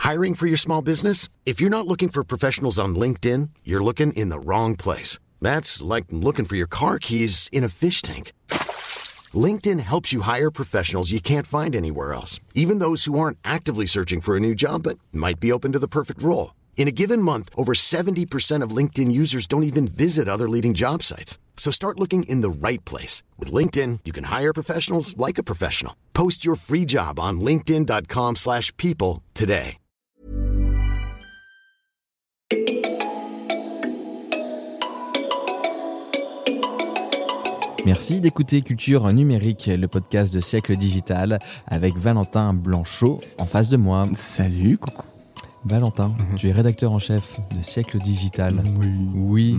Hiring for your small business? If you're not looking for professionals on LinkedIn, you're looking in the wrong place. That's like looking for your car keys in a fish tank. LinkedIn helps you hire professionals you can't find anywhere else, even those who aren't actively searching for a new job but might be open to the perfect role. In a given month, over 70% of LinkedIn users don't even visit other leading job sites. So start looking in the right place. With LinkedIn, you can hire professionals like a professional. Post your free job on linkedin.com/people today. Merci d'écouter Culture Numérique, le podcast de Siècle Digital, avec Valentin Blanchot en face de moi. Salut, coucou. Valentin, tu es rédacteur en chef de Siècle Digital. Oui.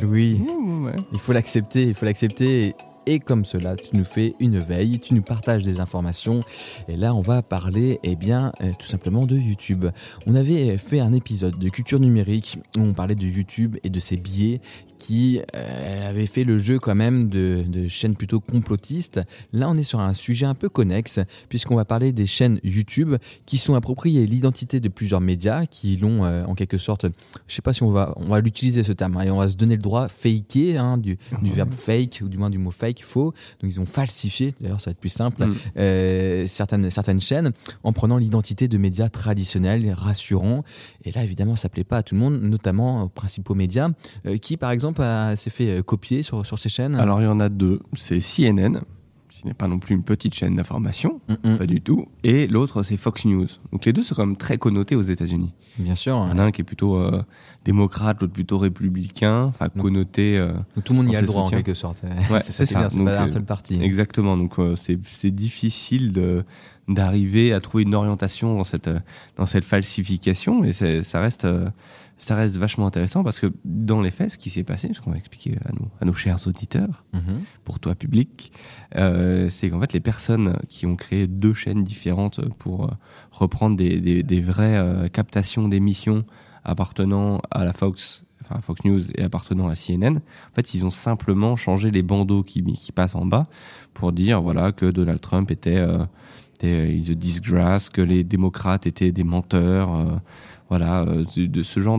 Il faut l'accepter. Et comme cela, tu nous fais une veille, tu nous partages des informations. Et là, on va parler, tout simplement de YouTube. On avait fait un épisode de Culture Numérique où on parlait de YouTube et de ses biais qui avait fait le jeu quand même de chaînes plutôt complotistes. Là, on est sur un sujet un peu connexe, puisqu'on va parler des chaînes YouTube qui sont appropriées l'identité de plusieurs médias, qui l'ont en quelque sorte, je ne sais pas si on va l'utiliser ce terme, et on va se donner le droit faker, du verbe fake, ou du moins du mot fake, faux. Donc ils ont falsifié, d'ailleurs ça va être plus simple, certaines chaînes en prenant l'identité de médias traditionnels, rassurants. Et là, évidemment, ça ne plaît pas à tout le monde, notamment aux principaux médias, qui, par exemple, s'est fait copier sur ces chaînes. Alors, il y en a deux. C'est CNN, ce n'est pas non plus une petite chaîne d'information, pas du tout. Et l'autre, c'est Fox News. Donc, les deux sont quand même très connotés aux États-Unis. Bien sûr. Il y en a un qui est plutôt démocrate, l'autre plutôt républicain, connoté. Donc, tout le monde y a le droit, en quelque sorte. Ouais, c'est ça. Bien, c'est pas un seul parti. Exactement. Donc, c'est difficile d'arriver à trouver une orientation dans cette falsification. Et ça reste vachement intéressant parce que dans les faits, ce qui s'est passé, ce qu'on va expliquer à nos chers auditeurs, pour toi public, c'est qu'en fait les personnes qui ont créé deux chaînes différentes pour reprendre des vraies captations d'émissions appartenant à la Fox News et appartenant à CNN, en fait ils ont simplement changé les bandeaux qui passent en bas pour dire voilà que Donald Trump était the disgrace, que les démocrates étaient des menteurs. De ce genre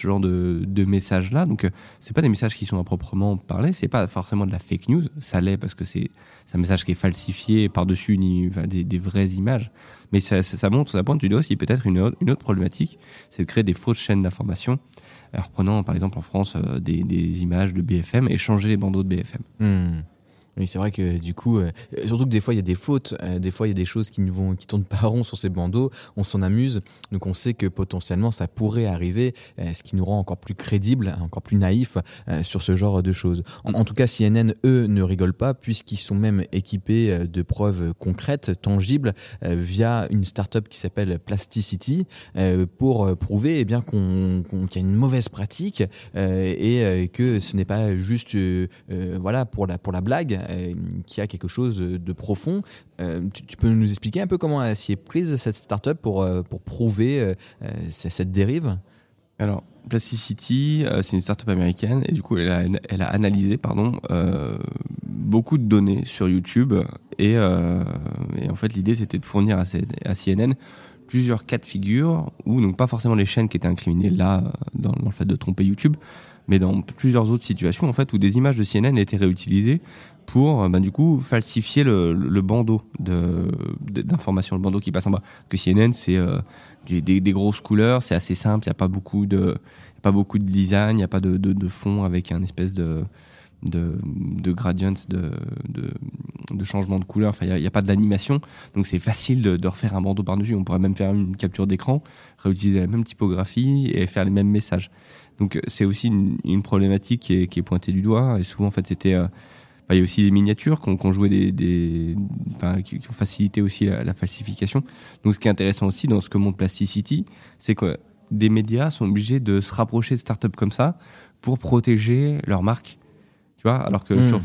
de messages là. Donc c'est pas des messages qui sont à proprement parler, c'est pas forcément de la fake news, ça l'est parce que c'est un message qui est falsifié par-dessus des vraies images, mais ça pointe du doigt aussi peut-être une autre problématique, c'est de créer des fausses chaînes d'information, reprenant par exemple en France des images de BFM et changer les bandeaux de BFM. Oui, c'est vrai que du coup, surtout que des fois il y a des fautes, des fois il y a des choses qui tournent pas rond sur ces bandeaux, on s'en amuse, donc on sait que potentiellement ça pourrait arriver, ce qui nous rend encore plus crédibles, encore plus naïfs sur ce genre de choses. En tout cas, CNN, eux, ne rigolent pas puisqu'ils sont même équipés de preuves concrètes, tangibles, via une start-up qui s'appelle Plasticity, pour prouver qu'il y a une mauvaise pratique et que ce n'est pas juste pour la blague. Qui a quelque chose de profond. Tu peux nous expliquer un peu comment elle s'y est prise, cette start-up, pour prouver cette dérive ? Alors, Plasticity, c'est une start-up américaine et du coup, elle a analysé beaucoup de données sur YouTube et en fait, l'idée, c'était de fournir à CNN plusieurs cas de figure où, donc pas forcément les chaînes qui étaient incriminées là, dans le fait de tromper YouTube, mais dans plusieurs autres situations en fait où des images de CNN étaient réutilisées pour du coup falsifier le bandeau d'information, le bandeau qui passe en bas. Parce que CNN c'est des grosses couleurs, c'est assez simple, il y a pas beaucoup de design, il y a pas de fond avec un espèce de gradients, de changement de couleur, enfin il y a pas d'animation, donc c'est facile de refaire un bandeau par-dessus. On pourrait même faire une capture d'écran, réutiliser la même typographie et faire les mêmes messages. Donc c'est aussi une problématique qui est pointée du doigt, et souvent en fait c'était il y a aussi les miniatures qui ont joué qui ont facilité aussi la falsification. Donc ce qui est intéressant aussi dans ce que montre Plasticity, c'est que des médias sont obligés de se rapprocher de startups comme ça pour protéger leur marque. Tu vois, alors que sur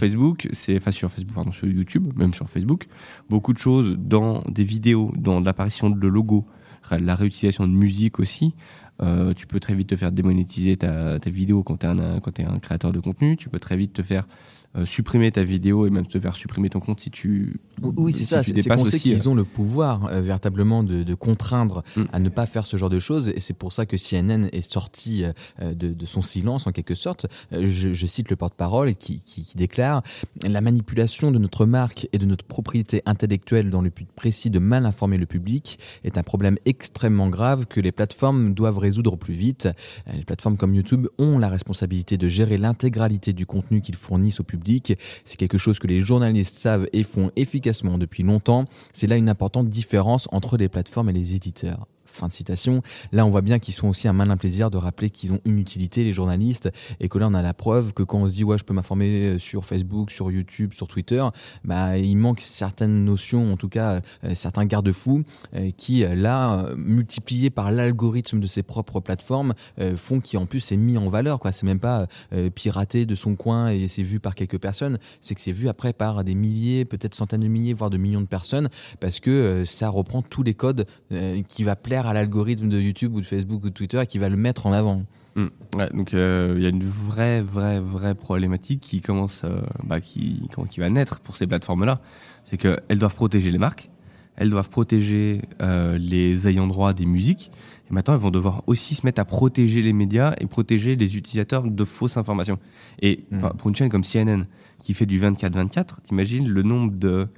YouTube, même sur Facebook, beaucoup de choses dans des vidéos, dans l'apparition de logos, la réutilisation de musique aussi, Tu peux très vite te faire démonétiser ta vidéo quand t'es un créateur de contenu. Tu peux très vite te faire supprimer ta vidéo et même te faire supprimer ton compte si tu oui, c'est ça, c'est qu'on sait qu'ils ont le pouvoir véritablement de contraindre à ne pas faire ce genre de choses, et c'est pour ça que CNN est sorti de son silence en quelque sorte. Je cite le porte-parole qui déclare « La manipulation de notre marque et de notre propriété intellectuelle dans le but précis de mal informer le public est un problème extrêmement grave que les plateformes doivent résoudre au plus vite. Les plateformes comme YouTube ont la responsabilité de gérer l'intégralité du contenu qu'ils fournissent au public. C'est quelque chose que les journalistes savent et font efficacement depuis longtemps. C'est là une importante différence entre les plateformes et les éditeurs. » Fin de citation. Là, on voit bien qu'ils sont aussi un malin plaisir de rappeler qu'ils ont une utilité, les journalistes, et que là, on a la preuve que quand on se dit « ouais, je peux m'informer sur Facebook, sur YouTube, sur Twitter », il manque certaines notions, en tout cas certains garde-fous qui, là, multipliés par l'algorithme de ses propres plateformes, font qu'en plus, c'est mis en valeur, quoi. C'est même pas piraté de son coin et c'est vu par quelques personnes, c'est que c'est vu après par des milliers, peut-être centaines de milliers, voire de millions de personnes, parce que ça reprend tous les codes qui va plaire à l'algorithme de YouTube ou de Facebook ou de Twitter et qui va le mettre en avant. Ouais, donc il y a une vraie problématique qui commence, qui va naître pour ces plateformes-là. C'est qu'elles doivent protéger les marques, elles doivent protéger les ayants droit des musiques, et maintenant elles vont devoir aussi se mettre à protéger les médias et protéger les utilisateurs de fausses informations. Et pour une chaîne comme CNN qui fait du 24/24, t'imagines le nombre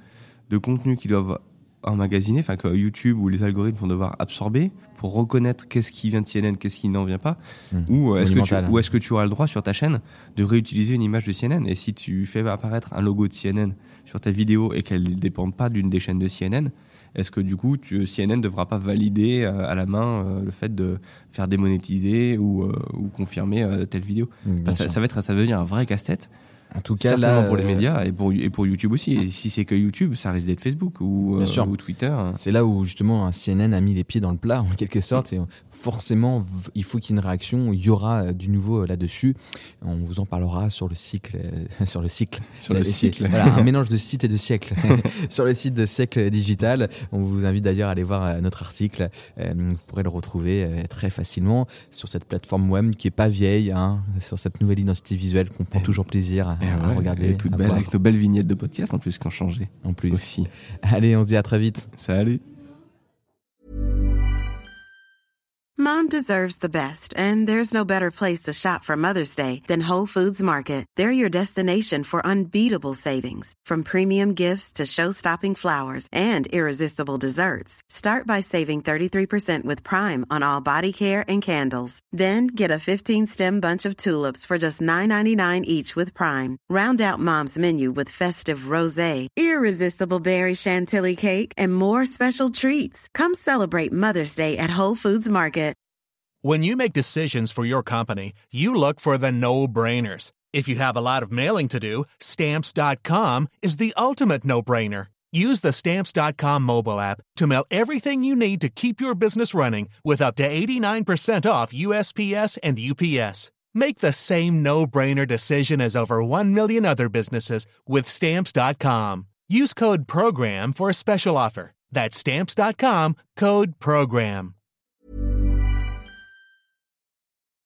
de contenus qu'ils doivent emmagasiner, que YouTube ou les algorithmes vont devoir absorber pour reconnaître qu'est-ce qui vient de CNN, qu'est-ce qui n'en vient pas, ou est-ce que tu auras le droit sur ta chaîne de réutiliser une image de CNN, et si tu fais apparaître un logo de CNN sur ta vidéo et qu'elle ne dépend pas d'une des chaînes de CNN, est-ce que du coup CNN ne devra pas valider à la main le fait de faire démonétiser ou confirmer telle vidéo? Ça va devenir un vrai casse-tête. En tout cas, là, pour les médias et pour YouTube aussi. Et si c'est que YouTube, ça risque d'être Facebook ou Twitter. C'est là où justement CNN a mis les pieds dans le plat en quelque sorte. Et forcément, il faut qu'il y ait une réaction. Il y aura du nouveau là-dessus. On vous en parlera sur le cycle. Voilà, un mélange de site et de siècle. Sur le site de Siècle Digital. On vous invite d'ailleurs à aller voir notre article. Vous pourrez le retrouver très facilement sur cette plateforme web qui est pas vieille, sur cette nouvelle identité visuelle qu'on prend toujours plaisir à regarder. Toute belle, avec nos belles vignettes de podcast en plus qui ont changé. En plus. Aussi. Allez, on se dit à très vite. Salut. Mom deserves the best, and there's no better place to shop for Mother's Day than Whole Foods Market. They're your destination for unbeatable savings, from premium gifts to show-stopping flowers and irresistible desserts. Start by saving 33% with Prime on all body care and candles. Then get a 15-stem bunch of tulips for just $9.99 each with Prime. Round out Mom's menu with festive rosé, irresistible berry chantilly cake, and more special treats. Come celebrate Mother's Day at Whole Foods Market. When you make decisions for your company, you look for the no-brainers. If you have a lot of mailing to do, Stamps.com is the ultimate no-brainer. Use the Stamps.com mobile app to mail everything you need to keep your business running with up to 89% off USPS and UPS. Make the same no-brainer decision as over 1 million other businesses with Stamps.com. Use code PROGRAM for a special offer. That's Stamps.com, code PROGRAM.